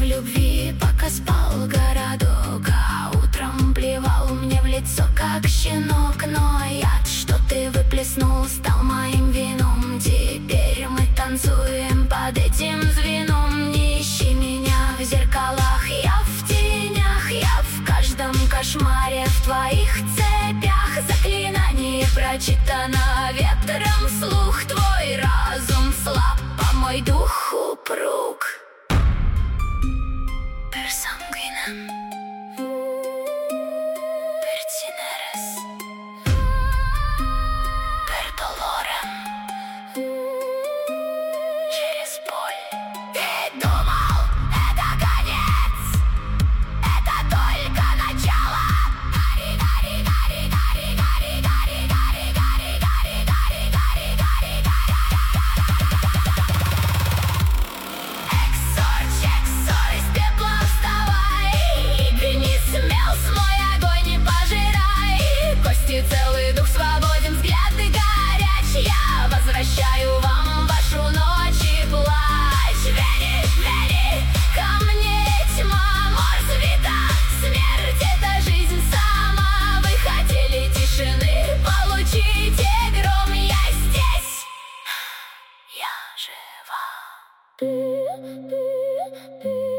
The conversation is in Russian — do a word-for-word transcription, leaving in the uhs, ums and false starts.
в любви, пока спал городок, а утром плевал мне в лицо, как щенок. Но яд, что ты выплеснул, стал моим вином. Теперь мы танцуем под этим звеном. Не ищи меня в зеркалах, я в тенях, я в каждом кошмаре, в твоих цепях. Заклинание прочитано ветром вслух. Твой разум слаб, а мой дух упруг. Per sanguinem, per cineres, per dolorem, через боль. Ты думал, это конец? Это только начало. Гарри, Гарри, Гарри, Гарри, Гарри, Гарри, Гарри, Гарри, Гарри, Гарри, Гарри, Гарри, Гарри. Эксорч, эксорч, из пепла вставай, и гни смелость, мой огонь не пожирай. Кости целый, дух свободен, взгляды горяч. Я возвращаю вам вашу ночь и плач. Вери, вери, ко мне тьма, мор света, смерть — это жизнь сама. Вы хотели тишины, получите гром. Я здесь, я жива.